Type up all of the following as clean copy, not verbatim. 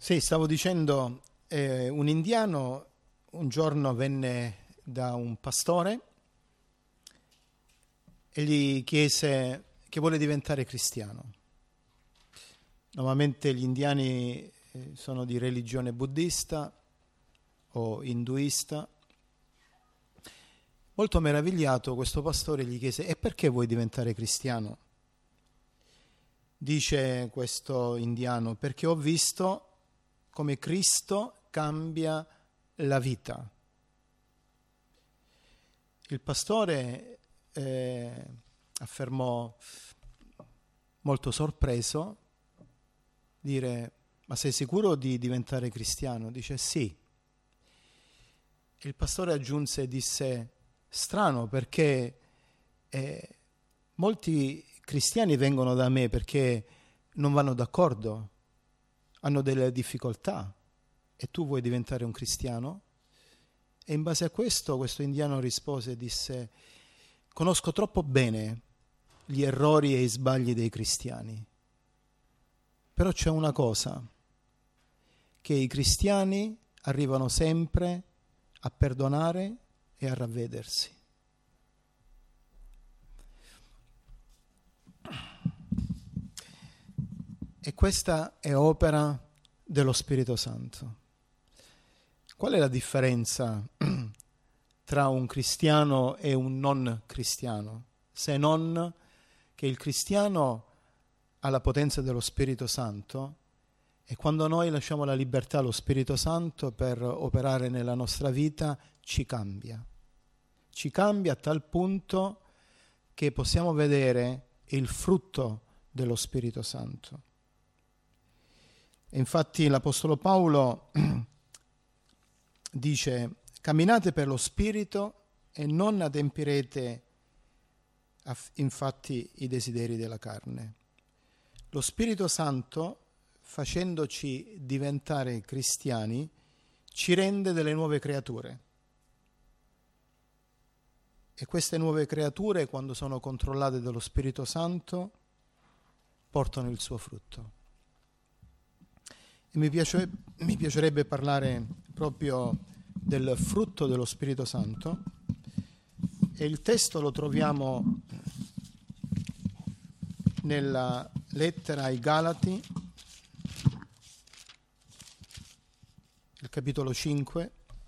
Sì, stavo dicendo, un indiano un giorno venne da un pastore e gli chiese che vuole diventare cristiano. Normalmente gli indiani sono di religione buddista o induista. Molto meravigliato, questo pastore gli chiese: e perché vuoi diventare cristiano? Dice questo indiano: perché ho visto come Cristo cambia la vita. Il pastore affermò, molto sorpreso, dire: ma sei sicuro di diventare cristiano? Dice: sì. Il pastore aggiunse e disse: strano, perché molti cristiani vengono da me perché non vanno d'accordo, hanno delle difficoltà, e tu vuoi diventare un cristiano? E in base a questo indiano rispose e disse: conosco troppo bene gli errori e i sbagli dei cristiani, però c'è una cosa, che i cristiani arrivano sempre a perdonare e a ravvedersi. E questa è opera dello Spirito Santo. Qual è la differenza tra un cristiano e un non cristiano? Se non che il cristiano ha la potenza dello Spirito Santo, e quando noi lasciamo la libertà allo Spirito Santo per operare nella nostra vita, ci cambia. Ci cambia a tal punto che possiamo vedere il frutto dello Spirito Santo. Infatti l'Apostolo Paolo dice: camminate per lo Spirito e non adempirete infatti i desideri della carne. Lo Spirito Santo, facendoci diventare cristiani, ci rende delle nuove creature. E queste nuove creature, quando sono controllate dallo Spirito Santo, portano il suo frutto. E mi piacerebbe parlare proprio del frutto dello Spirito Santo, e il testo lo troviamo nella lettera ai Galati, il capitolo 5,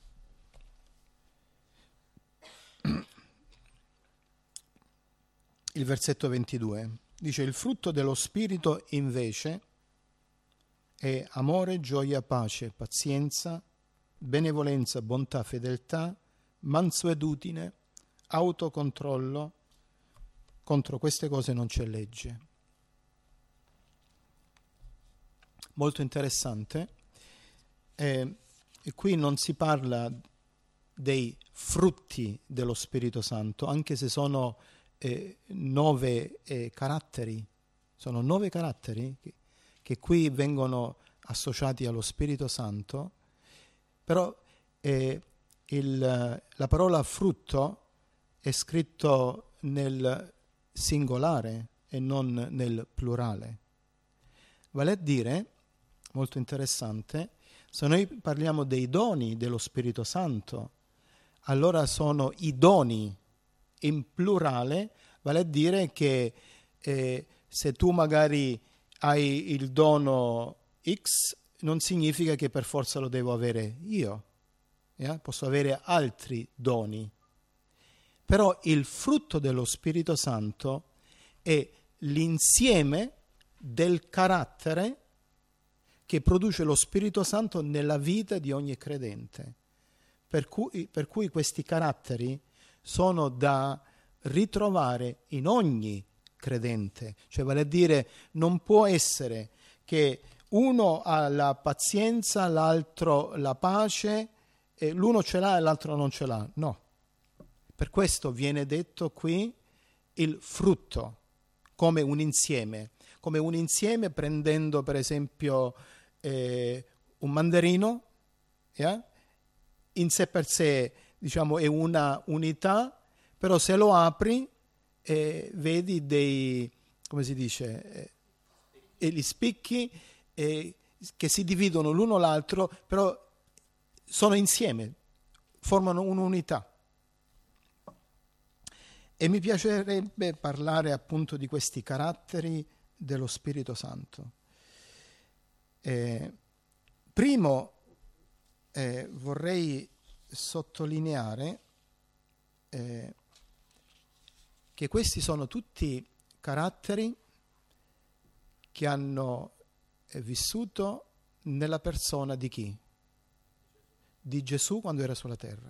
il versetto 22. Dice: il frutto dello Spirito invece è amore, gioia, pace, pazienza, benevolenza, bontà, fedeltà, mansuetudine, autocontrollo. Contro queste cose non c'è legge. Molto interessante. E qui non si parla dei frutti dello Spirito Santo, anche se sono 9 caratteri. Sono 9 caratteri che qui vengono associati allo Spirito Santo, però la parola frutto è scritto nel singolare e non nel plurale. Vale a dire, molto interessante, se noi parliamo dei doni dello Spirito Santo, allora sono i doni in plurale, vale a dire che se tu magari hai il dono X, non significa che per forza lo devo avere io. Posso avere altri doni. Però il frutto dello Spirito Santo è l'insieme del carattere che produce lo Spirito Santo nella vita di ogni credente. Per cui questi caratteri sono da ritrovare in ogni credente. Cioè, vale a dire, non può essere che uno ha la pazienza, l'altro la pace, e l'uno ce l'ha e l'altro non ce l'ha. No. Per questo viene detto qui il frutto come un insieme prendendo per esempio un mandarino, in sé per sé, diciamo, è una unità, però se lo apri vedi dei, come si dice, gli spicchi che si dividono l'uno l'altro, però sono insieme, formano un'unità. E mi piacerebbe parlare appunto di questi caratteri dello Spirito Santo. Primo, vorrei sottolineare che questi sono tutti caratteri che hanno vissuto nella persona di chi? Di Gesù quando era sulla terra.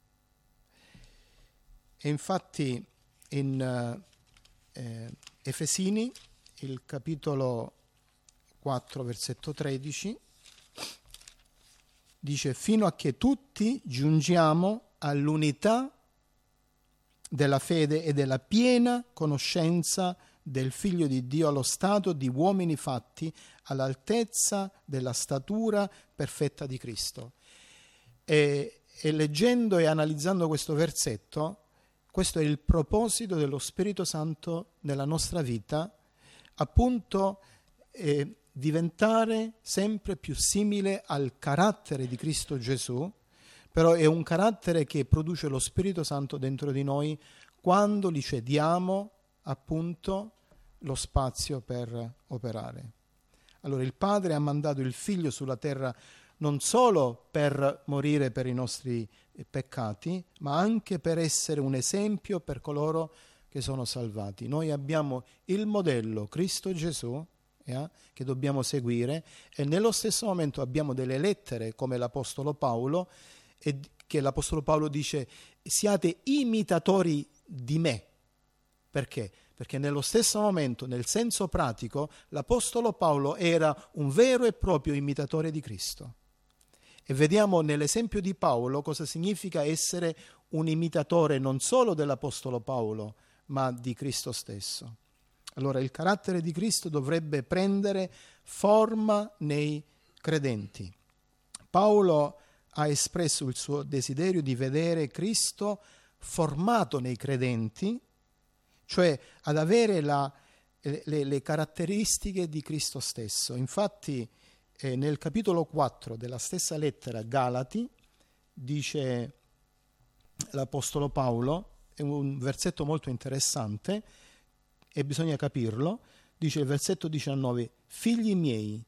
E infatti in Efesini, il capitolo 4, versetto 13, dice: fino a che tutti giungiamo all'unità della fede e della piena conoscenza del Figlio di Dio, allo stato di uomini fatti all'altezza della statura perfetta di Cristo. E leggendo e analizzando questo versetto, questo è il proposito dello Spirito Santo nella nostra vita, appunto diventare sempre più simile al carattere di Cristo Gesù, però è un carattere che produce lo Spirito Santo dentro di noi quando gli cediamo appunto lo spazio per operare. Allora il Padre ha mandato il Figlio sulla terra non solo per morire per i nostri peccati, ma anche per essere un esempio per coloro che sono salvati. Noi abbiamo il modello Cristo Gesù che dobbiamo seguire, e nello stesso momento abbiamo delle lettere come l'Apostolo Paolo, e che l'Apostolo Paolo dice: siate imitatori di me. Perché? Perché nello stesso momento, nel senso pratico, l'Apostolo Paolo era un vero e proprio imitatore di Cristo. E vediamo nell'esempio di Paolo cosa significa essere un imitatore non solo dell'Apostolo Paolo, ma di Cristo stesso. Allora il carattere di Cristo dovrebbe prendere forma nei credenti. Paolo ha espresso il suo desiderio di vedere Cristo formato nei credenti, cioè ad avere le caratteristiche di Cristo stesso. Infatti nel capitolo 4 della stessa lettera Galati dice l'Apostolo Paolo, è un versetto molto interessante e bisogna capirlo, dice il versetto 19: figli miei,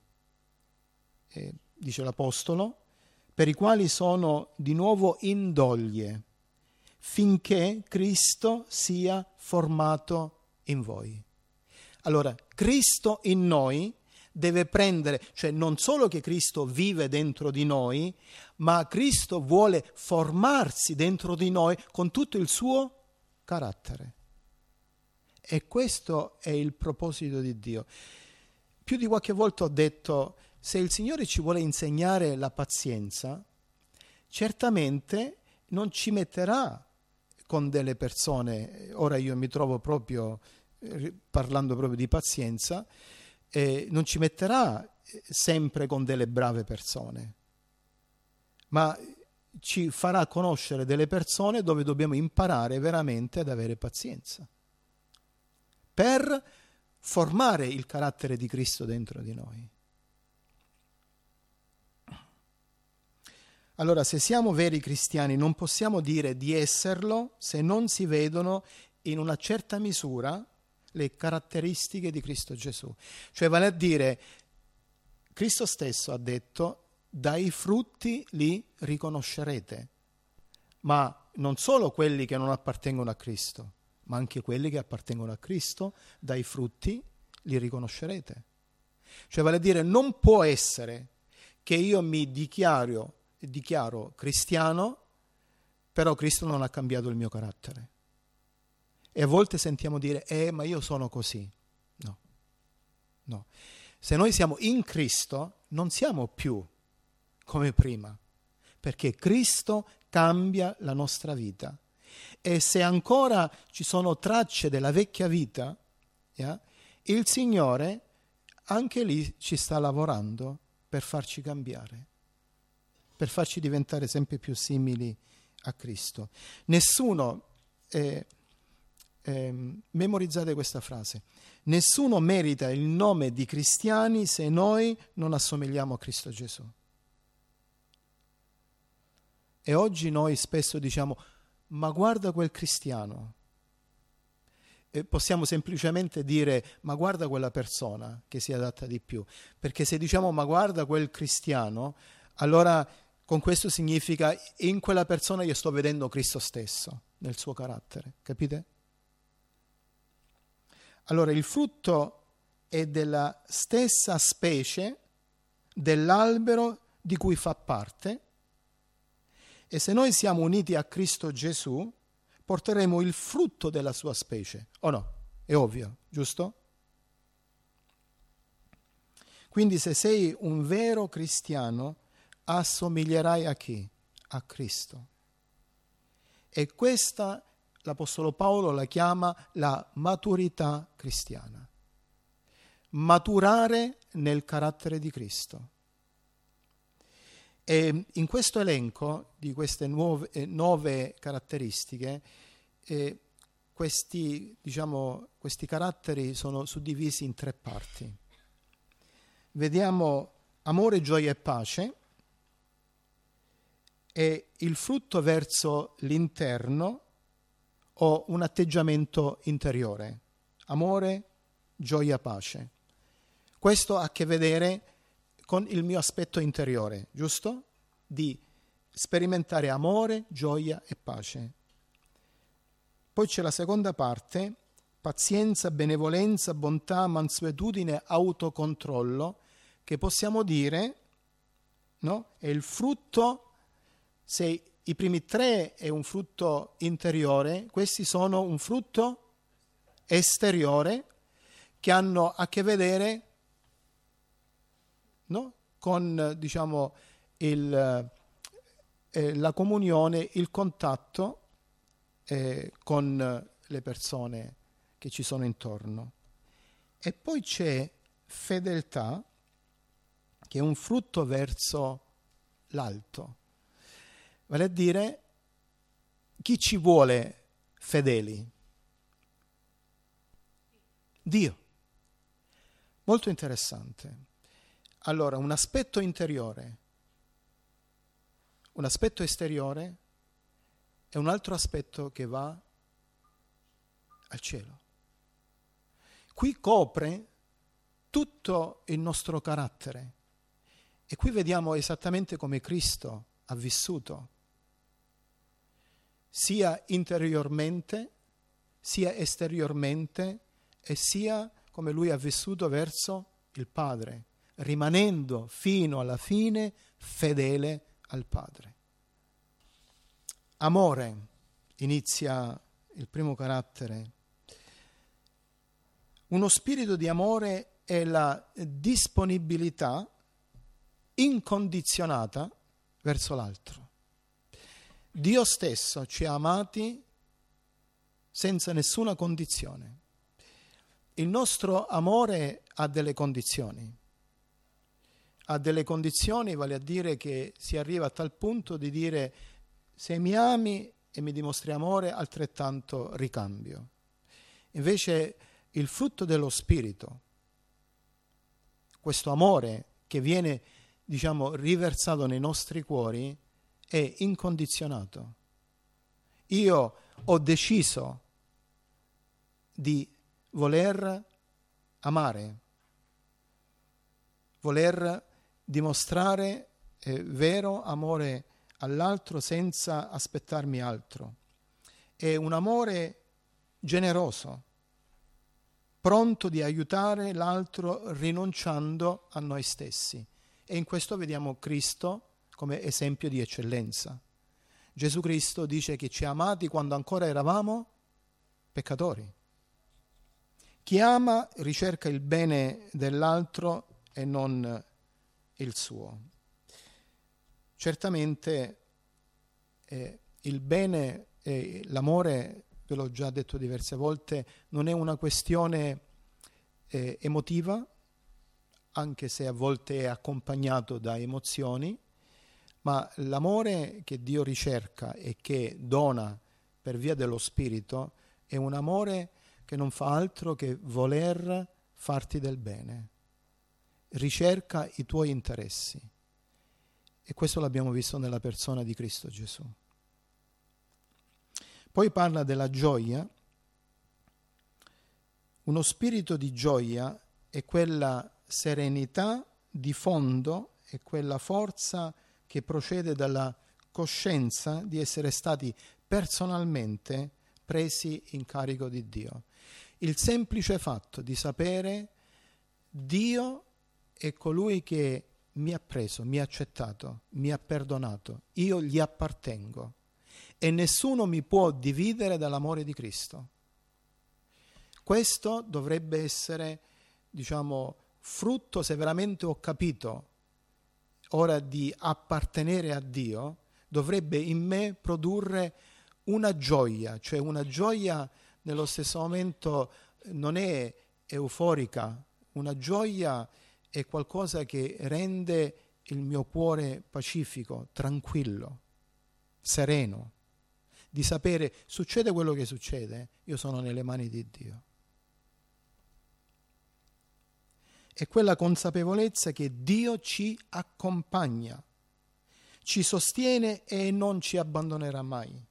dice l'Apostolo, per i quali sono di nuovo in doglie, finché Cristo sia formato in voi. Allora, Cristo in noi deve prendere, cioè non solo che Cristo vive dentro di noi, ma Cristo vuole formarsi dentro di noi con tutto il suo carattere. E questo è il proposito di Dio. Più di qualche volta ho detto: se il Signore ci vuole insegnare la pazienza, certamente non ci metterà con delle persone. Ora io mi trovo proprio, parlando proprio di pazienza, non ci metterà sempre con delle brave persone, ma ci farà conoscere delle persone dove dobbiamo imparare veramente ad avere pazienza, per formare il carattere di Cristo dentro di noi. Allora, se siamo veri cristiani, non possiamo dire di esserlo se non si vedono in una certa misura le caratteristiche di Cristo Gesù. Cioè, vale a dire, Cristo stesso ha detto: dai frutti li riconoscerete. Ma non solo quelli che non appartengono a Cristo, ma anche quelli che appartengono a Cristo, dai frutti li riconoscerete. Cioè, vale a dire, non può essere che io mi dichiaro cristiano, però Cristo non ha cambiato il mio carattere. E a volte sentiamo dire: ma io sono così. No. Se noi siamo in Cristo, non siamo più come prima, perché Cristo cambia la nostra vita. E se ancora ci sono tracce della vecchia vita, il Signore anche lì ci sta lavorando per farci cambiare, per farci diventare sempre più simili a Cristo. Nessuno memorizzate questa frase. Nessuno merita il nome di cristiani se noi non assomigliamo a Cristo Gesù. E oggi noi spesso diciamo, ma guarda quel cristiano. E possiamo semplicemente dire, ma guarda quella persona che si adatta di più. Perché se diciamo, ma guarda quel cristiano, allora con questo significa, in quella persona io sto vedendo Cristo stesso, nel suo carattere. Capite? Allora il frutto è della stessa specie dell'albero di cui fa parte, e se noi siamo uniti a Cristo Gesù porteremo il frutto della sua specie, o no? È ovvio, giusto? Quindi se sei un vero cristiano assomiglierai a chi? A Cristo. E questa l'Apostolo Paolo la chiama la maturità cristiana. Maturare nel carattere di Cristo. E in questo elenco di queste 9 caratteristiche, questi caratteri sono suddivisi in 3 parti. Vediamo amore, gioia e pace, e il frutto verso l'interno o un atteggiamento interiore. Amore, gioia, pace. Questo ha a che vedere con il mio aspetto interiore, giusto? Di sperimentare amore, gioia e pace. Poi c'è la seconda parte, pazienza, benevolenza, bontà, mansuetudine, autocontrollo, che possiamo dire, no? È il frutto, se i primi 3 è un frutto interiore, questi sono un frutto esteriore che hanno a che vedere, no? Con la comunione, il contatto con le persone che ci sono intorno. E poi c'è fedeltà, che è un frutto verso l'alto. Vale a dire, chi ci vuole fedeli? Dio. Molto interessante. Allora, un aspetto interiore, un aspetto esteriore e un altro aspetto che va al cielo. Qui copre tutto il nostro carattere e qui vediamo esattamente come Cristo ha vissuto, sia interiormente, sia esteriormente, e sia come lui ha vissuto verso il Padre, rimanendo fino alla fine fedele al Padre. Amore, inizia il primo carattere. Uno spirito di amore è la disponibilità incondizionata verso l'altro. Dio stesso ci ha amati senza nessuna condizione. Il nostro amore ha delle condizioni. Ha delle condizioni, vale a dire che si arriva a tal punto di dire: se mi ami e mi dimostri amore, altrettanto ricambio. Invece il frutto dello Spirito, questo amore che viene, riversato nei nostri cuori, è incondizionato. Io ho deciso di voler amare, voler dimostrare vero amore all'altro senza aspettarmi altro. È un amore generoso, pronto di aiutare l'altro rinunciando a noi stessi. E in questo vediamo Cristo come esempio di eccellenza. Gesù Cristo dice che ci ha amati quando ancora eravamo peccatori. Chi ama ricerca il bene dell'altro e non il suo. Certamente il bene e l'amore, ve l'ho già detto diverse volte, non è una questione emotiva, anche se a volte è accompagnato da emozioni, ma l'amore che Dio ricerca e che dona per via dello Spirito è un amore che non fa altro che voler farti del bene, ricerca i tuoi interessi. E questo l'abbiamo visto nella persona di Cristo Gesù. Poi parla della gioia. Uno spirito di gioia è quella serenità di fondo, è quella forza che procede dalla coscienza di essere stati personalmente presi in carico di Dio. Il semplice fatto di sapere Dio è colui che mi ha preso, mi ha accettato, mi ha perdonato, io gli appartengo e nessuno mi può dividere dall'amore di Cristo. Questo dovrebbe essere, frutto, se veramente ho capito ora di appartenere a Dio, dovrebbe in me produrre una gioia, cioè una gioia nello stesso momento non è euforica, una gioia è qualcosa che rende il mio cuore pacifico, tranquillo, sereno, di sapere succede quello che succede, io sono nelle mani di Dio. È quella consapevolezza che Dio ci accompagna, ci sostiene e non ci abbandonerà mai.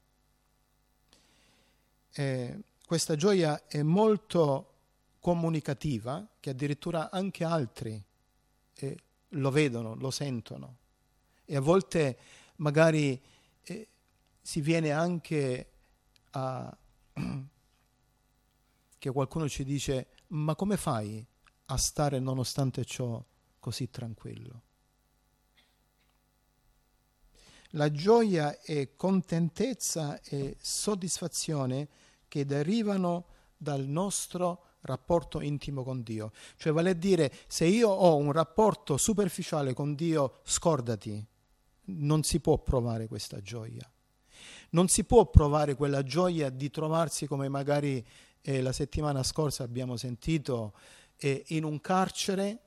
Questa gioia è molto comunicativa, che addirittura anche altri lo vedono, lo sentono. E a volte magari si viene anche a che qualcuno ci dice: ma come fai a stare nonostante ciò così tranquillo? La gioia è contentezza e soddisfazione che derivano dal nostro rapporto intimo con Dio. Cioè, vale a dire, se io ho un rapporto superficiale con Dio, scordati, non si può provare questa gioia. Non si può provare quella gioia di trovarsi, come magari la settimana scorsa abbiamo sentito, in un carcere,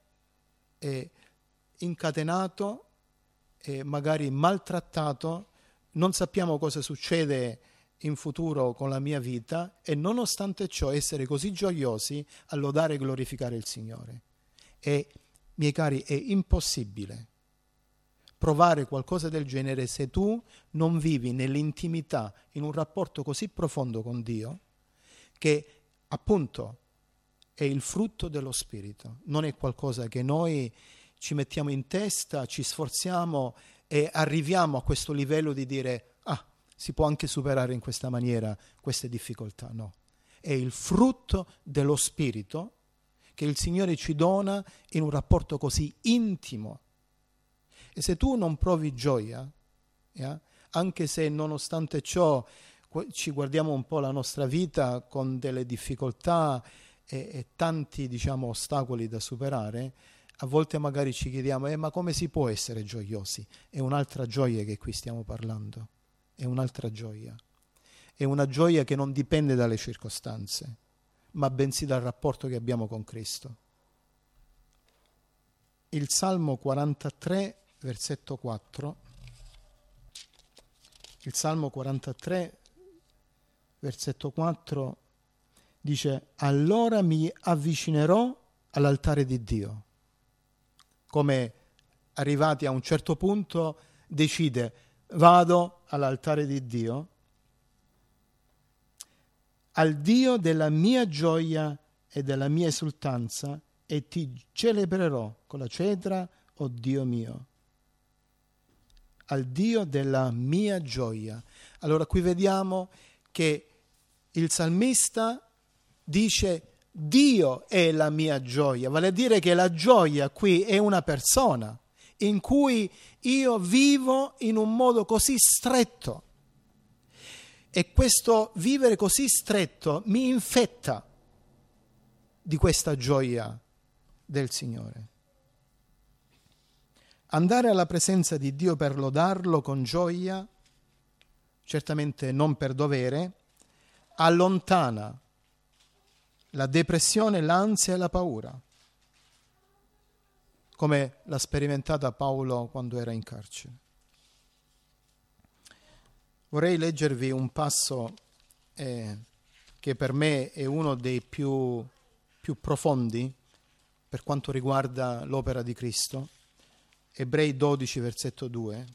incatenato, magari maltrattato, non sappiamo cosa succede in futuro con la mia vita e nonostante ciò essere così gioiosi a lodare e glorificare il Signore. E, miei cari, è impossibile provare qualcosa del genere se tu non vivi nell'intimità, in un rapporto così profondo con Dio, che appunto è il frutto dello Spirito, non è qualcosa che noi ci mettiamo in testa, ci sforziamo e arriviamo a questo livello di dire si può anche superare in questa maniera queste difficoltà. No, è il frutto dello Spirito che il Signore ci dona in un rapporto così intimo. E se tu non provi gioia, anche se nonostante ciò ci guardiamo un po' la nostra vita con delle difficoltà e tanti ostacoli da superare, a volte magari ci chiediamo ma come si può essere gioiosi? È un'altra gioia che qui stiamo parlando, è un'altra gioia. È una gioia che non dipende dalle circostanze, ma bensì dal rapporto che abbiamo con Cristo. Il Salmo 43, versetto 4. Il Salmo 43, versetto 4 dice: allora mi avvicinerò all'altare di Dio. Come arrivati a un certo punto decide: vado all'altare di Dio, al Dio della mia gioia e della mia esultanza, e ti celebrerò con la cetra, o Dio mio. Al Dio della mia gioia. Allora qui vediamo che il salmista dice: Dio è la mia gioia, vale a dire che la gioia qui è una persona in cui io vivo in un modo così stretto, e questo vivere così stretto mi infetta di questa gioia del Signore. Andare alla presenza di Dio per lodarlo con gioia, certamente non per dovere, allontana la depressione, l'ansia e la paura, come l'ha sperimentata Paolo quando era in carcere. Vorrei leggervi un passo che per me è uno dei più profondi per quanto riguarda l'opera di Cristo. Ebrei 12, versetto 2.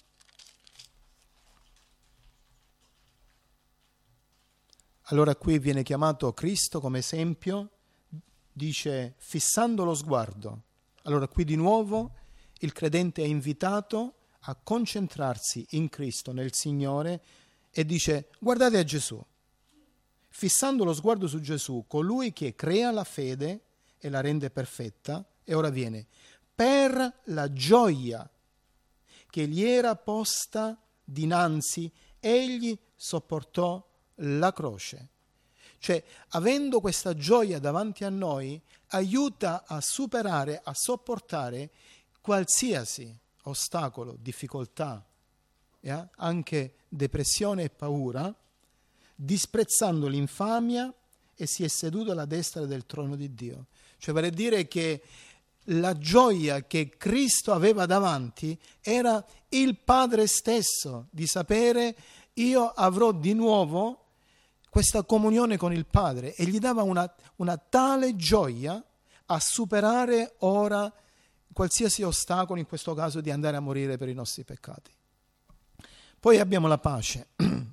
Allora qui viene chiamato Cristo come esempio, dice fissando lo sguardo. Allora qui di nuovo il credente è invitato a concentrarsi in Cristo, nel Signore, e dice guardate a Gesù, fissando lo sguardo su Gesù, colui che crea la fede e la rende perfetta, e ora viene, per la gioia che gli era posta dinanzi, egli sopportò la croce. Cioè, avendo questa gioia davanti a noi, aiuta a superare, a sopportare qualsiasi ostacolo, difficoltà, anche depressione e paura, disprezzando l'infamia, e si è seduto alla destra del trono di Dio. Cioè, vale a dire che la gioia che Cristo aveva davanti era il Padre stesso, di sapere io avrò di nuovo questa comunione con il Padre, e gli dava una tale gioia a superare ora qualsiasi ostacolo, in questo caso di andare a morire per i nostri peccati. Poi abbiamo la pace.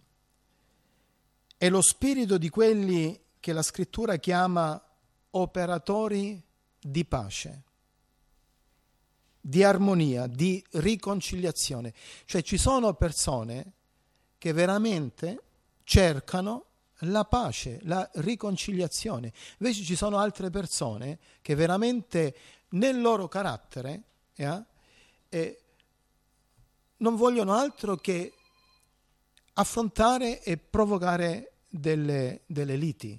È lo spirito di quelli che la Scrittura chiama operatori di pace, di armonia, di riconciliazione. Cioè ci sono persone che veramente cercano la pace, la riconciliazione. Invece ci sono altre persone che veramente nel loro carattere non vogliono altro che affrontare e provocare delle liti.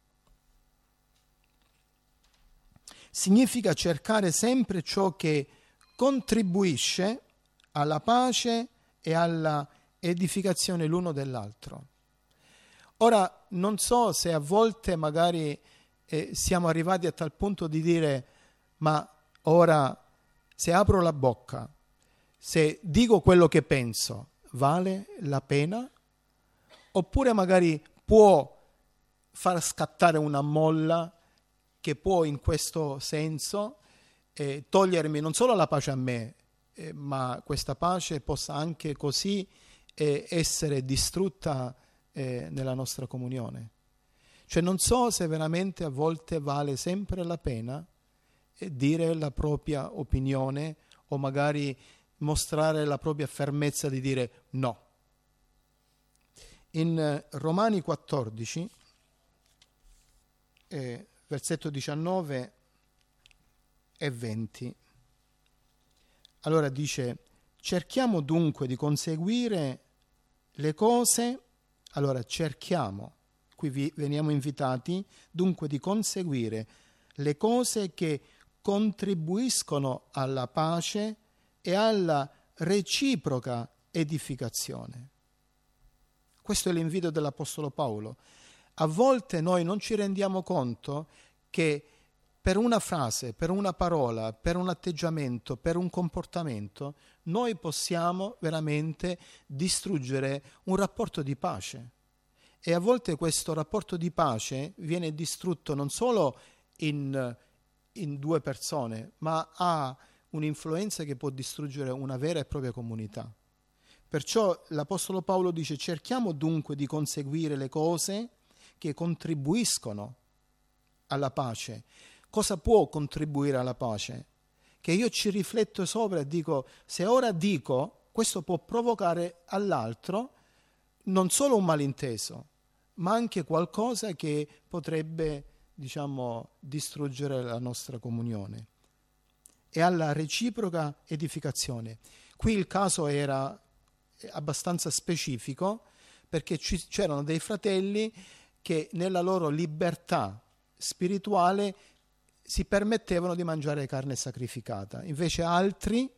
Significa cercare sempre ciò che contribuisce alla pace e alla edificazione l'uno dell'altro. Ora, non so se a volte magari siamo arrivati a tal punto di dire ma ora se apro la bocca, se dico quello che penso, vale la pena? Oppure magari può far scattare una molla che può in questo senso togliermi non solo la pace a me, ma questa pace possa anche così essere distrutta nella nostra comunione. Cioè non so se veramente a volte vale sempre la pena dire la propria opinione o magari mostrare la propria fermezza di dire no. In Romani 14, versetto 19 e 20, allora dice: cerchiamo dunque di conseguire le cose. Allora cerchiamo, qui veniamo invitati dunque di conseguire le cose che contribuiscono alla pace e alla reciproca edificazione. Questo è l'invito dell'Apostolo Paolo. A volte noi non ci rendiamo conto che per una frase, per una parola, per un atteggiamento, per un comportamento, noi possiamo veramente distruggere un rapporto di pace. E a volte questo rapporto di pace viene distrutto non solo in due persone, ma ha un'influenza che può distruggere una vera e propria comunità. Perciò l'Apostolo Paolo dice: cerchiamo dunque di conseguire le cose che contribuiscono alla pace. Cosa può contribuire alla pace? Che io ci rifletto sopra e dico: se ora dico, questo può provocare all'altro non solo un malinteso, ma anche qualcosa che potrebbe, distruggere la nostra comunione. E alla reciproca edificazione. Qui il caso era abbastanza specifico, perché c'erano dei fratelli che nella loro libertà spirituale si permettevano di mangiare carne sacrificata, invece altri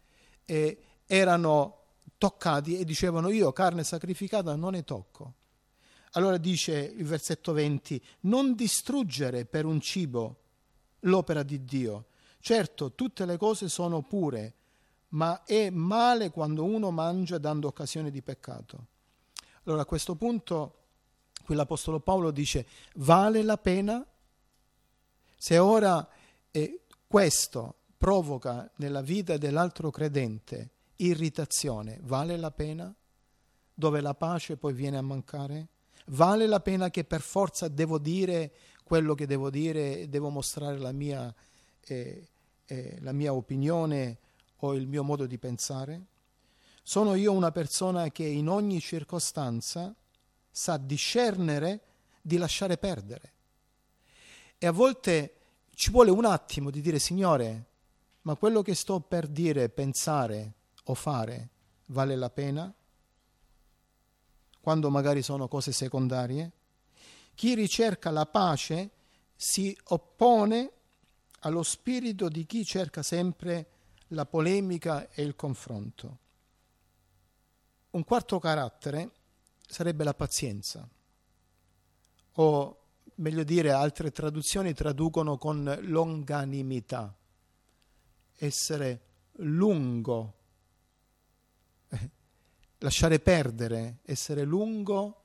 erano toccati e dicevano: io carne sacrificata non ne tocco. Allora dice il versetto 20: non distruggere per un cibo l'opera di Dio. Certo, tutte le cose sono pure, ma è male quando uno mangia dando occasione di peccato. Allora a questo punto Qui l'Apostolo Paolo dice: vale la pena? Se ora questo provoca nella vita dell'altro credente irritazione, vale la pena? Dove la pace poi viene a mancare? Vale la pena che per forza devo dire quello che devo dire, devo mostrare la mia opinione o il mio modo di pensare? Sono io una persona che in ogni circostanza sa discernere di lasciare perdere. E a volte ci vuole un attimo di dire: Signore, ma quello che sto per dire, pensare o fare vale la pena? Quando magari sono cose secondarie. Chi ricerca la pace si oppone allo spirito di chi cerca sempre la polemica e il confronto. Un quarto carattere sarebbe la pazienza, o meglio dire, altre traduzioni traducono con longanimità, essere lungo, lasciare perdere, essere lungo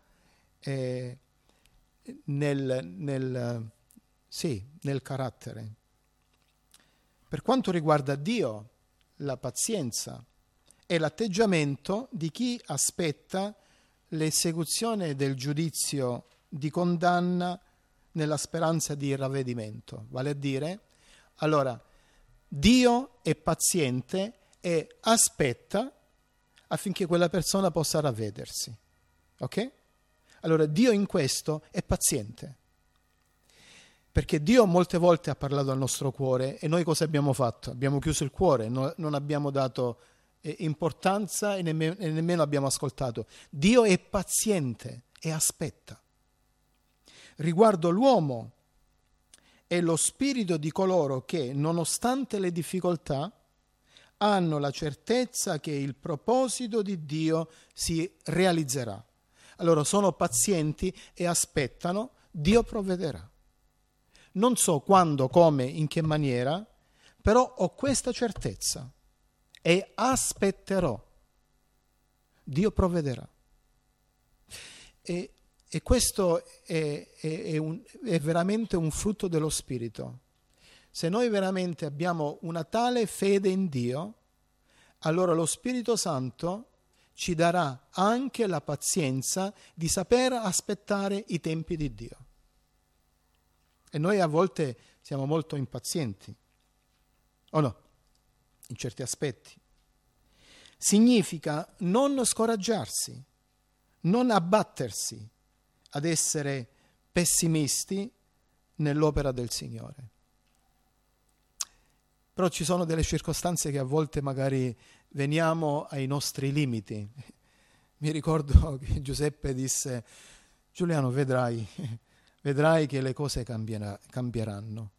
nel carattere. Per quanto riguarda Dio, la pazienza è l'atteggiamento di chi aspetta l'esecuzione del giudizio di condanna nella speranza di ravvedimento. Vale a dire, allora, Dio è paziente e aspetta affinché quella persona possa ravvedersi. Ok? Allora Dio in questo è paziente. Perché Dio molte volte ha parlato al nostro cuore e noi cosa abbiamo fatto? Abbiamo chiuso il cuore, non abbiamo dato importanza e nemmeno abbiamo ascoltato. Dio è paziente e aspetta. Riguardo l'uomo è lo spirito di coloro che, nonostante le difficoltà, hanno la certezza che il proposito di Dio si realizzerà. Allora sono pazienti e aspettano, Dio provvederà. Non so quando, come, in che maniera, però ho questa certezza e aspetterò. Dio provvederà. E questo è veramente un frutto dello Spirito. Se noi veramente abbiamo una tale fede in Dio, allora lo Spirito Santo ci darà anche la pazienza di saper aspettare i tempi di Dio. E noi a volte siamo molto impazienti, o no? In certi aspetti. Significa non scoraggiarsi, non abbattersi ad essere pessimisti nell'opera del Signore. Però ci sono delle circostanze che a volte magari veniamo ai nostri limiti. Mi ricordo che Giuseppe disse: Giuliano, vedrai che le cose cambieranno.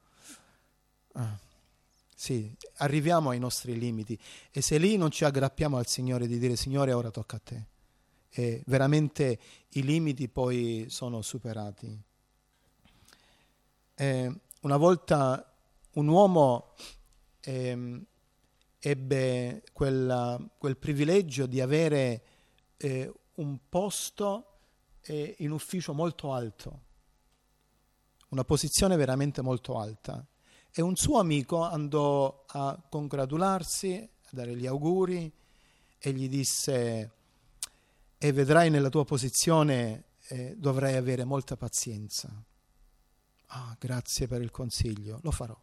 Sì, arriviamo ai nostri limiti e se lì non ci aggrappiamo al Signore di dire: Signore, ora tocca a te, e veramente i limiti poi sono superati. Una volta un uomo ebbe quel privilegio di avere un posto in ufficio molto alto, una posizione veramente molto alta, e un suo amico andò a congratularsi, a dare gli auguri e gli disse: e vedrai, nella tua posizione dovrai avere molta pazienza. Grazie per il consiglio, lo farò.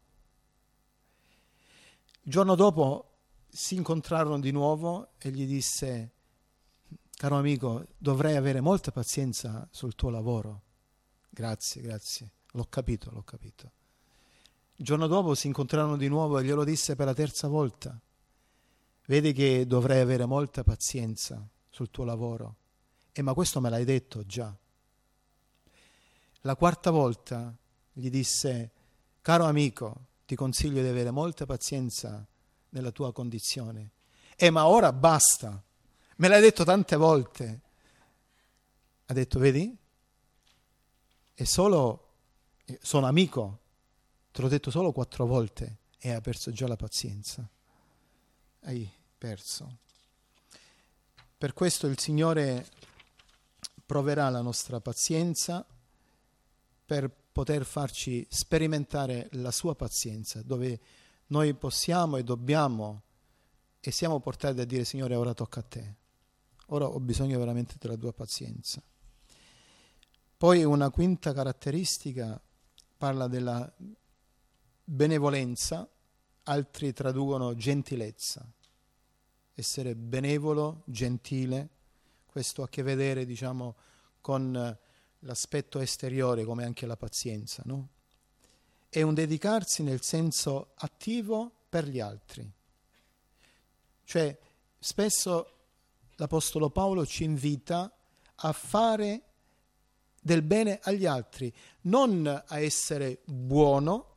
Il giorno dopo si incontrarono di nuovo e gli disse: caro amico, dovrai avere molta pazienza sul tuo lavoro. Grazie, l'ho capito. Il giorno dopo si incontrarono di nuovo e glielo disse per la terza volta: vedi che dovrai avere molta pazienza sul tuo lavoro. Ma questo me l'hai detto già. La quarta volta gli disse: caro amico, ti consiglio di avere molta pazienza nella tua condizione. Ma ora basta, me l'hai detto tante volte. Ha detto: vedi? Sono amico, te l'ho detto solo 4 volte e hai perso già la pazienza. Hai perso. Per questo il Signore proverà la nostra pazienza per poter farci sperimentare la sua pazienza, dove noi possiamo e dobbiamo e siamo portati a dire: Signore, ora tocca a te, ora ho bisogno veramente della tua pazienza. Poi una quinta caratteristica parla della benevolenza, altri traducono gentilezza. Essere benevolo, gentile, questo ha a che vedere, diciamo, con l'aspetto esteriore, come anche la pazienza, no? È un dedicarsi nel senso attivo per gli altri. Cioè, spesso l'Apostolo Paolo ci invita a fare del bene agli altri, non a essere buono,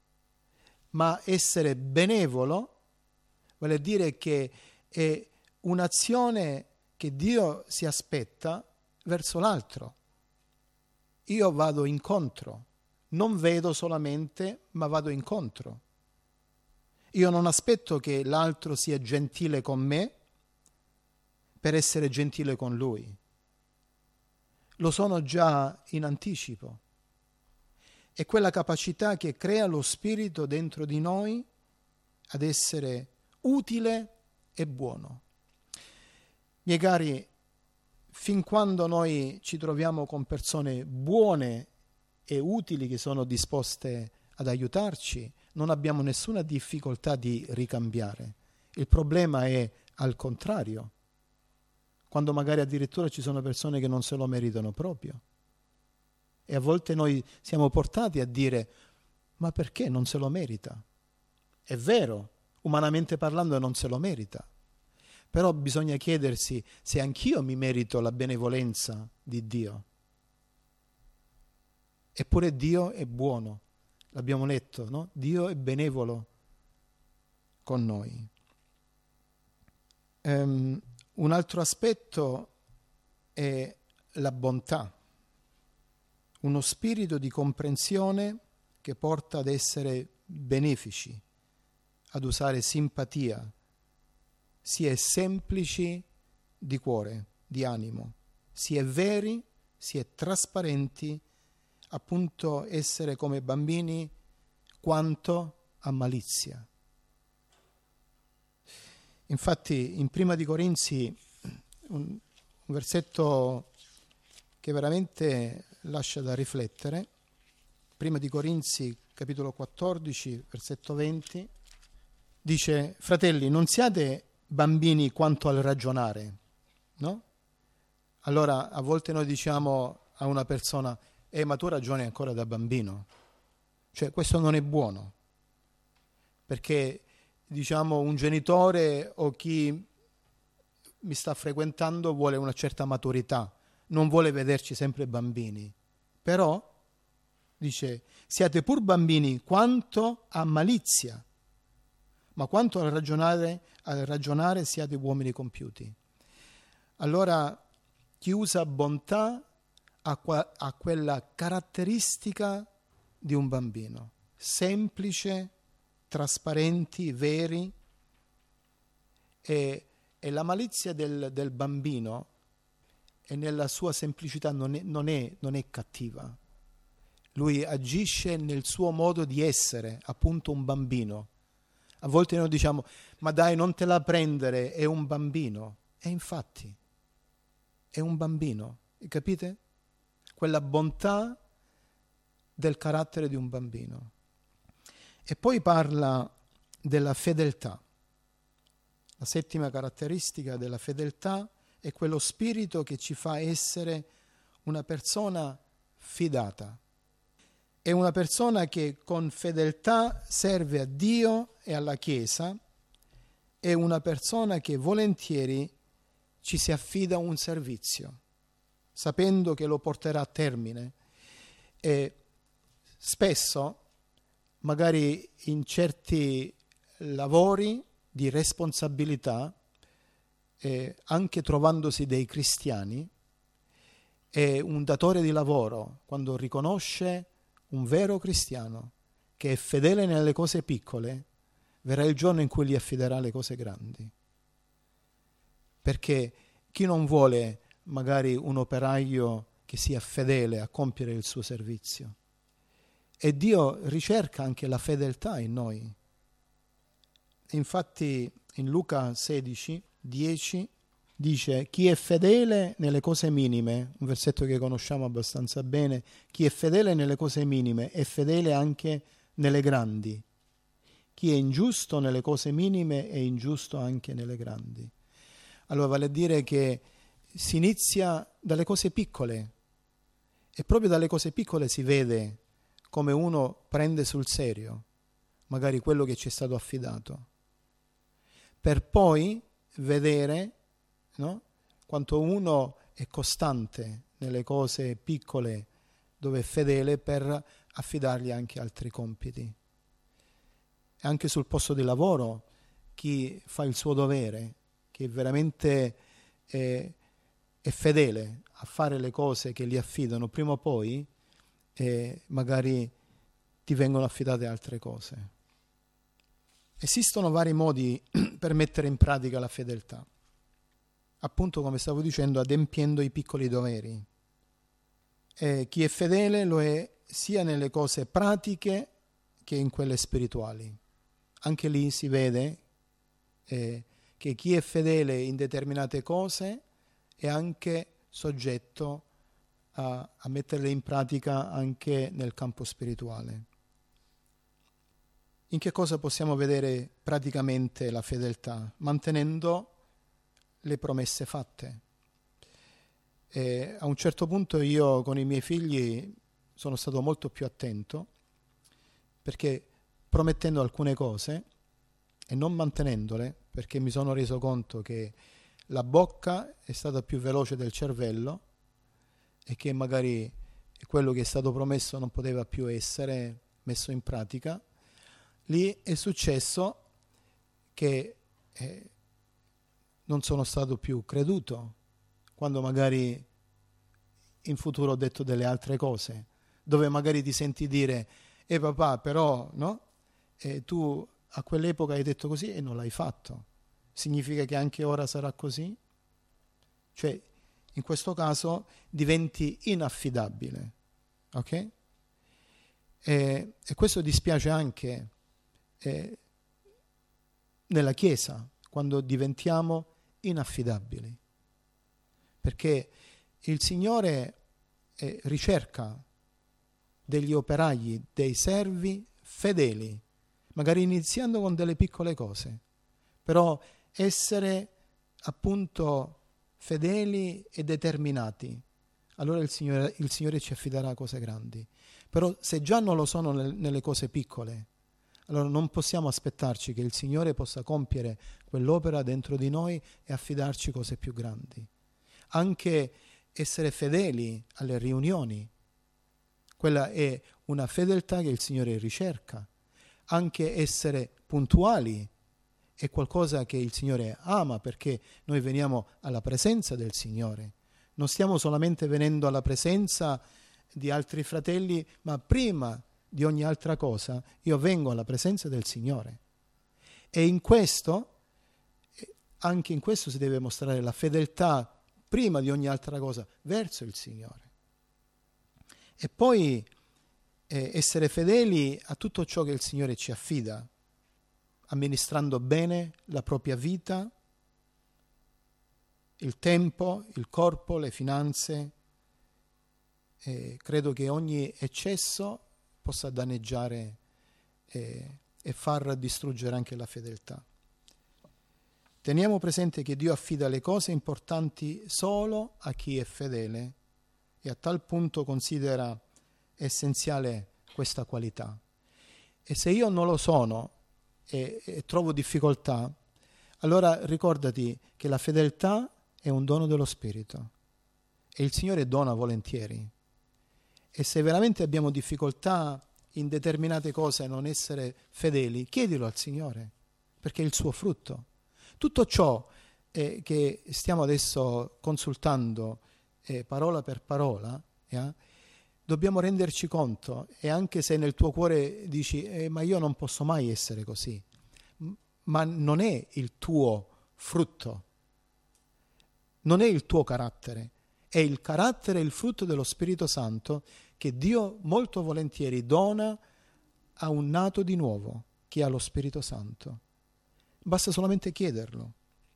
ma essere benevolo, vuol dire che è un'azione che Dio si aspetta verso l'altro. Io vado incontro, non vedo solamente, ma vado incontro. Io non aspetto che l'altro sia gentile con me per essere gentile con lui. Lo sono già in anticipo. È quella capacità che crea lo spirito dentro di noi ad essere utile e buono. Miei cari, fin quando noi ci troviamo con persone buone e utili che sono disposte ad aiutarci, non abbiamo nessuna difficoltà di ricambiare. Il problema è al contrario, quando magari addirittura ci sono persone che non se lo meritano proprio. E a volte noi siamo portati a dire: ma perché non se lo merita? È vero, umanamente parlando non se lo merita. Però bisogna chiedersi se anch'io mi merito la benevolenza di Dio. Eppure Dio è buono, l'abbiamo letto, no? Dio è benevolo con noi. Un altro aspetto è la bontà, uno spirito di comprensione che porta ad essere benefici, ad usare simpatia, si è semplici di cuore, di animo, si è veri, si è trasparenti, appunto essere come bambini quanto a malizia. Infatti in Prima di Corinzi, un versetto che veramente lascia da riflettere, Prima di Corinzi capitolo 14, versetto 20, dice: fratelli, non siate bambini quanto al ragionare, no? Allora a volte noi diciamo a una persona: ma tu ragioni ancora da bambino. Cioè, questo non è buono, perché diciamo un genitore o chi mi sta frequentando vuole una certa maturità, non vuole vederci sempre bambini. Però dice: siate pur bambini quanto a malizia, ma quanto al ragionare siate uomini compiuti. Allora chi usa bontà ha quella caratteristica di un bambino, semplice, trasparenti, veri, e la malizia del bambino e nella sua semplicità non è cattiva. Lui agisce nel suo modo di essere, appunto un bambino. A volte noi diciamo: ma dai, non te la prendere, è un bambino. E infatti è un bambino, capite? Quella bontà del carattere di un bambino. E poi parla della fedeltà. La settima caratteristica della fedeltà è quello spirito che ci fa essere una persona fidata. È una persona che con fedeltà serve a Dio e alla Chiesa, è una persona che volentieri ci si affida a un servizio, sapendo che lo porterà a termine. E spesso, magari in certi lavori di responsabilità, anche trovandosi dei cristiani, è un datore di lavoro, quando riconosce un vero cristiano che è fedele nelle cose piccole, verrà il giorno in cui gli affiderà le cose grandi. Perché chi non vuole magari un operaio che sia fedele a compiere il suo servizio. E Dio ricerca anche la fedeltà in noi. Infatti in Luca 16:10 dice: chi è fedele nelle cose minime, un versetto che conosciamo abbastanza bene, chi è fedele nelle cose minime è fedele anche nelle grandi. Chi è ingiusto nelle cose minime è ingiusto anche nelle grandi. Allora vale a dire che si inizia dalle cose piccole e proprio dalle cose piccole si vede come uno prende sul serio magari quello che ci è stato affidato, per poi vedere, no, quanto uno è costante nelle cose piccole dove è fedele per affidargli anche altri compiti. E anche sul posto di lavoro chi fa il suo dovere, che veramente è fedele a fare le cose che gli affidano, prima o poi magari ti vengono affidate altre cose. Esistono vari modi per mettere in pratica la fedeltà, appunto come stavo dicendo, adempiendo i piccoli doveri. Chi è fedele lo è sia nelle cose pratiche che in quelle spirituali. Anche lì si vede che chi è fedele in determinate cose è anche soggetto a metterle in pratica anche nel campo spirituale. In che cosa possiamo vedere praticamente la fedeltà? Mantenendo le promesse fatte. A un certo punto io con i miei figli sono stato molto più attento, perché promettendo alcune cose e non mantenendole, perché mi sono reso conto che la bocca è stata più veloce del cervello e che magari quello che è stato promesso non poteva più essere messo in pratica, lì è successo che non sono stato più creduto, quando magari in futuro ho detto delle altre cose, dove magari ti senti dire papà, però no? Tu a quell'epoca hai detto così e non l'hai fatto. Significa che anche ora sarà così? Cioè, in questo caso diventi inaffidabile, ok? E questo dispiace anche nella Chiesa, quando diventiamo inaffidabili, perché il Signore ricerca degli operai, dei servi fedeli, magari iniziando con delle piccole cose, però essere appunto fedeli e determinati, allora il Signore ci affiderà cose grandi. Però se già non lo sono nelle cose piccole, allora non possiamo aspettarci che il Signore possa compiere quell'opera dentro di noi e affidarci cose più grandi. Anche essere fedeli alle riunioni, quella è una fedeltà che il Signore ricerca. Anche essere puntuali è qualcosa che il Signore ama, perché noi veniamo alla presenza del Signore. Non stiamo solamente venendo alla presenza di altri fratelli, ma prima di ogni altra cosa io vengo alla presenza del Signore. E in questo, anche in questo si deve mostrare la fedeltà prima di ogni altra cosa verso il Signore. E poi essere fedeli a tutto ciò che il Signore ci affida, amministrando bene la propria vita, il tempo, il corpo, le finanze. Credo che ogni eccesso possa danneggiare e far distruggere anche la fedeltà. Teniamo presente che Dio affida le cose importanti solo a chi è fedele e a tal punto considera essenziale questa qualità. E se io non lo sono e trovo difficoltà, allora ricordati che la fedeltà è un dono dello Spirito e il Signore dona volentieri. E se veramente abbiamo difficoltà in determinate cose a non essere fedeli, chiedilo al Signore, perché è il suo frutto. Tutto ciò che stiamo adesso consultando parola per parola, dobbiamo renderci conto, e anche se nel tuo cuore dici ma io non posso mai essere così, ma non è il tuo frutto, non è il tuo carattere, è il carattere e il frutto dello Spirito Santo che Dio molto volentieri dona a un nato di nuovo, che ha lo Spirito Santo. Basta solamente chiederlo.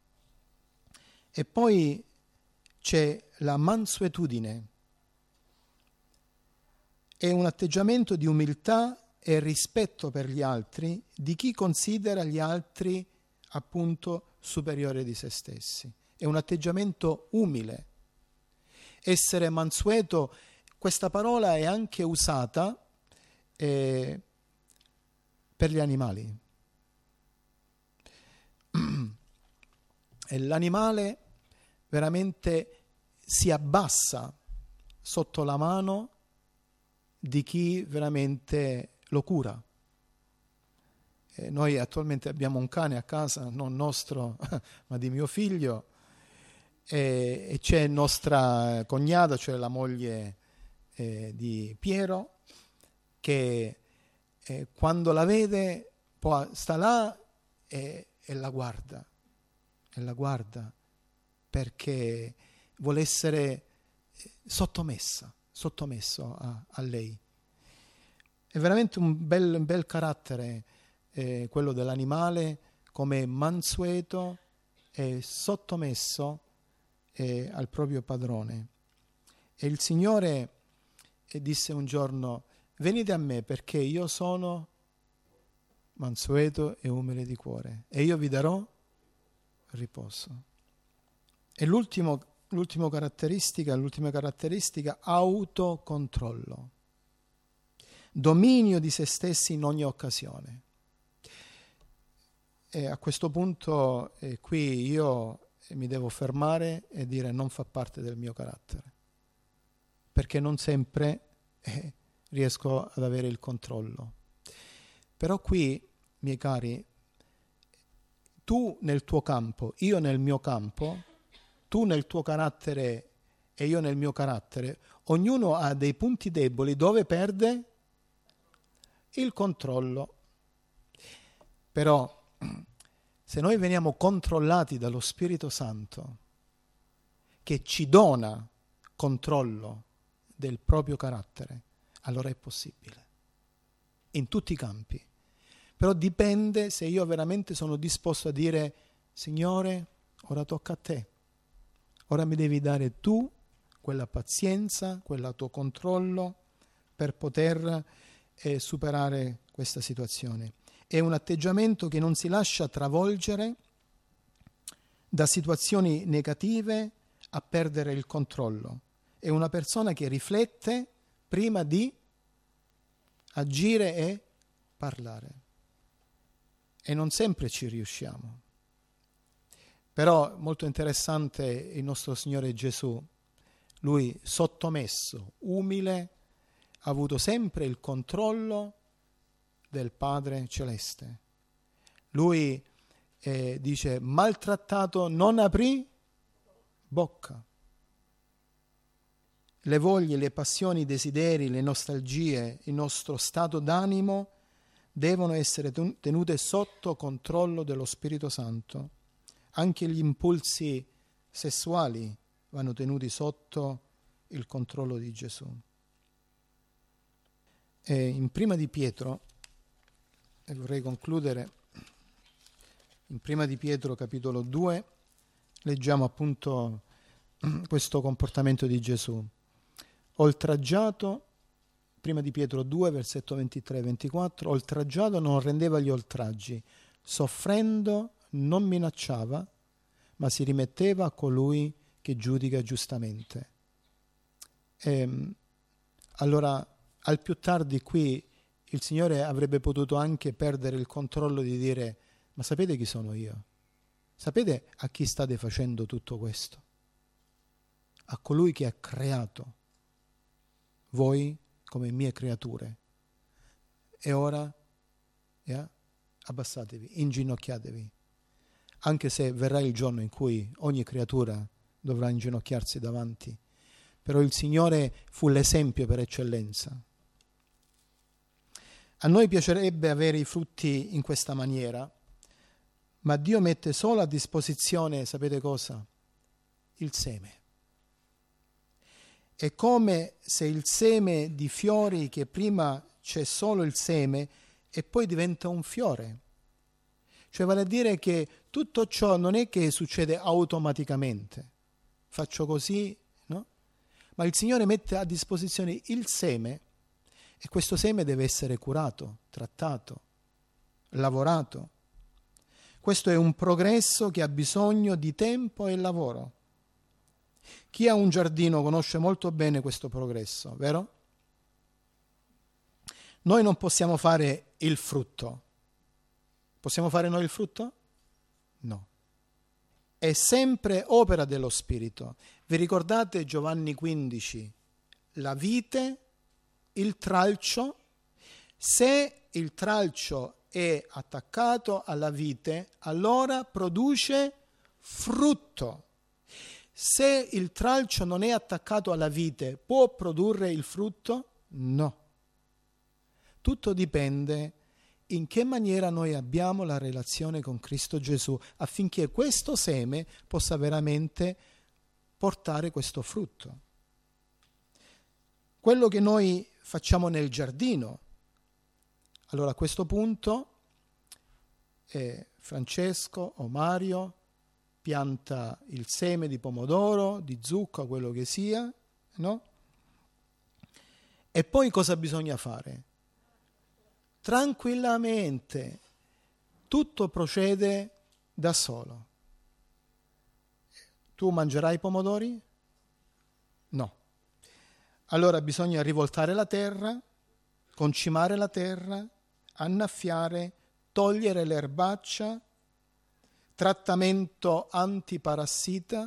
E poi c'è la mansuetudine. È un atteggiamento di umiltà e rispetto per gli altri di chi considera gli altri appunto superiori di se stessi. È un atteggiamento umile. Essere mansueto, questa parola è anche usata per gli animali. E l'animale veramente si abbassa sotto la mano di chi veramente lo cura. Noi attualmente abbiamo un cane a casa, non nostro, ma di mio figlio, e c'è nostra cognata, cioè la moglie di Piero, che quando la vede sta là e la guarda perché vuole essere sottomesso a lei. È veramente un bel carattere quello dell'animale, come mansueto e sottomesso al proprio padrone. E il Signore disse un giorno: venite a me perché io sono mansueto e umile di cuore e io vi darò riposo. E l'ultima caratteristica, autocontrollo, dominio di se stessi in ogni occasione. E a questo punto qui io mi devo fermare e dire: non fa parte del mio carattere, perché non sempre riesco ad avere il controllo. Però qui, miei cari, tu nel tuo campo, io nel mio campo, tu nel tuo carattere e io nel mio carattere, ognuno ha dei punti deboli dove perde il controllo. Però se noi veniamo controllati dallo Spirito Santo, che ci dona controllo del proprio carattere, allora è possibile, in tutti i campi. Però dipende se io veramente sono disposto a dire: Signore, ora tocca a te, ora mi devi dare tu quella pazienza, quell'autocontrollo per poter superare questa situazione. È un atteggiamento che non si lascia travolgere da situazioni negative a perdere il controllo. È una persona che riflette prima di agire e parlare. E non sempre ci riusciamo. Però molto interessante il nostro Signore Gesù. Lui, sottomesso, umile, ha avuto sempre il controllo del Padre Celeste. Lui dice: maltrattato non aprì bocca. Le voglie, le passioni, i desideri, le nostalgie, il nostro stato d'animo devono essere tenute sotto controllo dello Spirito Santo. Anche gli impulsi sessuali vanno tenuti sotto il controllo di Gesù. E in Prima di Pietro, e vorrei concludere, in Prima di Pietro capitolo 2 leggiamo appunto questo comportamento di Gesù. Oltraggiato, Prima di Pietro 2 versetto 23-24, oltraggiato non rendeva gli oltraggi, soffrendo non minacciava, ma si rimetteva a colui che giudica giustamente. Allora, al più tardi qui il Signore avrebbe potuto anche perdere il controllo di dire: ma sapete chi sono io? Sapete a chi state facendo tutto questo? A colui che ha creato voi come mie creature. E ora abbassatevi, inginocchiatevi, anche se verrà il giorno in cui ogni creatura dovrà inginocchiarsi davanti. Però il Signore fu l'esempio per eccellenza. A noi piacerebbe avere i frutti in questa maniera, ma Dio mette solo a disposizione, sapete cosa? Il seme. È come se il seme di fiori, che prima c'è solo il seme e poi diventa un fiore. Cioè vale a dire che tutto ciò non è che succede automaticamente. Faccio così, no? Ma il Signore mette a disposizione il seme e questo seme deve essere curato, trattato, lavorato. Questo è un progresso che ha bisogno di tempo e lavoro. Chi ha un giardino conosce molto bene questo progresso, vero? Noi non possiamo fare il frutto. Possiamo fare noi il frutto? No. È sempre opera dello Spirito. Vi ricordate Giovanni 15? La vite, il tralcio. Se il tralcio è attaccato alla vite, allora produce frutto. Se il tralcio non è attaccato alla vite, può produrre il frutto? No. Tutto dipende in che maniera noi abbiamo la relazione con Cristo Gesù, affinché questo seme possa veramente portare questo frutto. Quello che noi facciamo nel giardino, allora a questo punto Francesco o Mario pianta il seme di pomodoro, di zucca, quello che sia, no? E poi cosa bisogna fare? Tranquillamente, tutto procede da solo. Tu mangerai i pomodori? No. Allora bisogna rivoltare la terra, concimare la terra, annaffiare, togliere l'erbaccia, trattamento antiparassita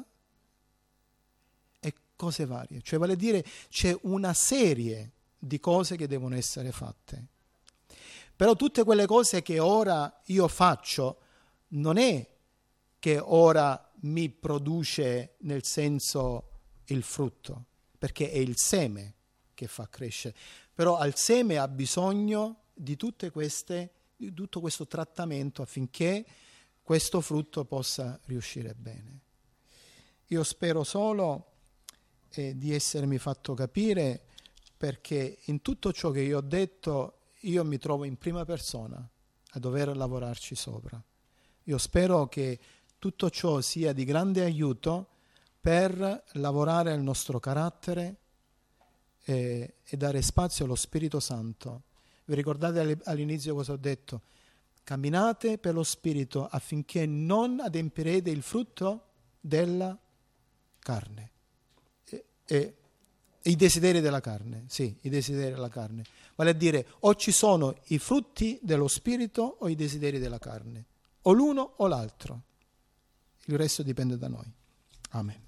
e cose varie. Cioè vale a dire c'è una serie di cose che devono essere fatte. Però tutte quelle cose che ora io faccio non è che ora mi produce nel senso il frutto, perché è il seme che fa crescere. Però al seme ha bisogno di tutte queste, di tutto questo trattamento affinché questo frutto possa riuscire bene. Io spero solo di essermi fatto capire, perché in tutto ciò che io ho detto io mi trovo in prima persona a dover lavorarci sopra. Io spero che tutto ciò sia di grande aiuto per lavorare al nostro carattere e dare spazio allo Spirito Santo. Vi ricordate all'inizio cosa ho detto? Camminate per lo Spirito affinché non adempirete il frutto della carne. I desideri della carne, sì, i desideri della carne. Vale a dire, o ci sono i frutti dello Spirito o i desideri della carne. O l'uno o l'altro. Il resto dipende da noi. Amen.